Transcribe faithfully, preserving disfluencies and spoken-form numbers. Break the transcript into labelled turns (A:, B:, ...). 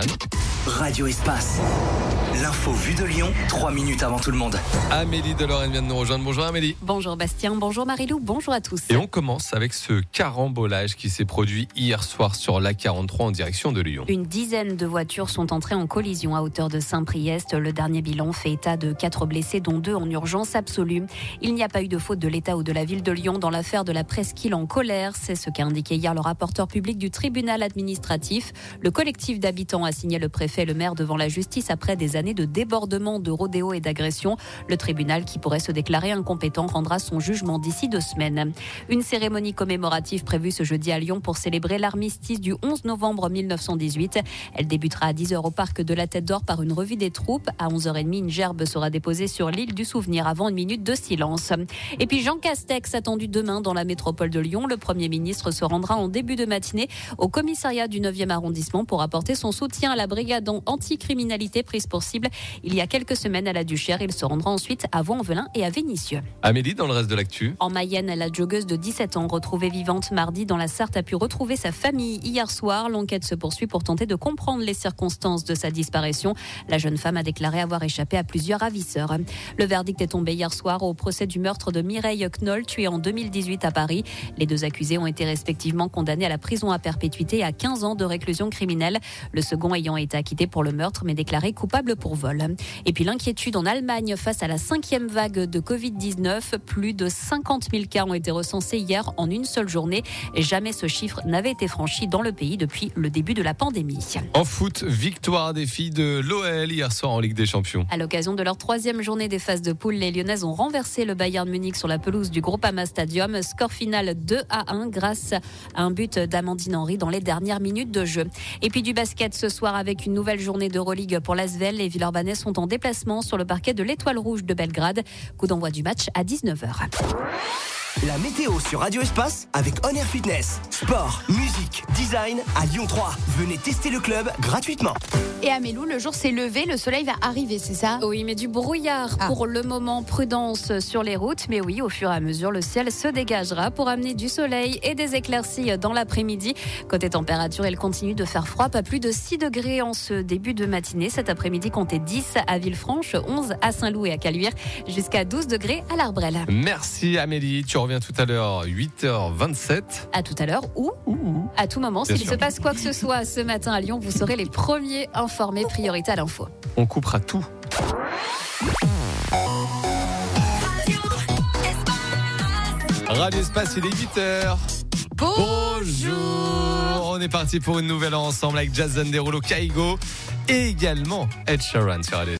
A: Sheeran.
B: Radio Espace. L'info vue de Lyon, trois minutes avant tout le monde.
A: Amélie Delorenne vient de nous rejoindre. Bonjour Amélie.
C: Bonjour Bastien, bonjour Marilou, bonjour à tous.
A: Et on commence avec ce carambolage qui s'est produit hier soir sur l'A quarante-trois en direction de Lyon.
C: Une dizaine de voitures sont entrées en collision à hauteur de Saint-Priest. Le dernier bilan fait état de quatre blessés, dont deux en urgence absolue. Il n'y a pas eu de faute de l'État ou de la ville de Lyon dans l'affaire de la presqu'île en colère. C'est ce qu'a indiqué hier le rapporteur public du tribunal administratif. Le collectif d'habitants a signé le préfet et le maire devant la justice après des années de débordement, de rodéo et d'agression. Le tribunal, qui pourrait se déclarer incompétent, rendra son jugement d'ici deux semaines. Une cérémonie commémorative prévue ce jeudi à Lyon pour célébrer l'armistice du onze novembre mille neuf cent dix-huit. Elle débutera à dix heures au parc de la Tête d'Or par une revue des troupes. À onze heures trente, une gerbe sera déposée sur l'île du Souvenir avant une minute de silence. Et puis Jean Castex, attendu demain dans la métropole de Lyon. Le Premier ministre se rendra en début de matinée au commissariat du neuvième arrondissement pour apporter son soutien à la brigade anticriminalité prise pour cible il y a quelques semaines à la Duchère. Il se rendra ensuite à Vaux-en-Velin et à Vénissieux.
A: Amélie, dans le reste de l'actu.
C: En Mayenne, la joggeuse de dix-sept ans, retrouvée vivante mardi dans la Sarthe, a pu retrouver sa famille hier soir. L'enquête se poursuit pour tenter de comprendre les circonstances de sa disparition. La jeune femme a déclaré avoir échappé à plusieurs ravisseurs. Le verdict est tombé hier soir au procès du meurtre de Mireille Knoll, tuée en deux mille dix-huit à Paris. Les deux accusés ont été respectivement condamnés à la prison à perpétuité et à quinze ans de réclusion criminelle. Le second ayant été acquitté pour le meurtre mais déclaré coupable pour vol. Et puis l'inquiétude en Allemagne face à la cinquième vague de covid dix-neuf. Plus de cinquante mille cas ont été recensés hier en une seule journée. Jamais ce chiffre n'avait été franchi dans le pays depuis le début de la pandémie.
A: En foot, victoire des filles de l'O L hier soir en Ligue des Champions.
C: À l'occasion de leur troisième journée des phases de poule, les Lyonnaises ont renversé le Bayern Munich sur la pelouse du Groupama Stadium. Score final deux à un grâce à un but d'Amandine Henry dans les dernières minutes de jeu. Et puis du basket ce soir avec une nouvelle journée d'Euroligue pour l'Asvel. Les Villeurbanais sont en déplacement sur le parquet de l'Étoile Rouge de Belgrade. Coup d'envoi du match à dix-neuf heures.
B: La météo sur Radio Espace avec On Air Fitness. Sport, musique, design à Lyon trois. Venez tester le club gratuitement.
D: Et Amélou, le jour s'est levé, le soleil va arriver, c'est ça ?
C: Oui, mais du brouillard
D: Ah.
C: pour le moment. Prudence sur les routes. Mais oui, au fur et à mesure, le ciel se dégagera pour amener du soleil et des éclaircies dans l'après-midi. Côté température, il continue de faire froid. Pas plus de six degrés en ce début de matinée. Cet après-midi, comptez dix à Villefranche, onze à Saint-Loup et à Caluire, jusqu'à douze degrés à l'Arbrel.
A: Merci Amélie. Tu reviens tout à l'heure, huit heures vingt-sept.
C: À tout à l'heure ou à tout moment.
A: Bien
C: S'il
A: sûr.
C: se passe quoi que ce soit ce matin à Lyon, vous serez les premiers informés. Priorité à l'info.
A: On coupera tout. Radio Espace, il est huit heures. Bonjour. On est parti pour une nouvelle heure ensemble avec Jason Derulo, Kaigo et également Ed Sheeran sur Radio.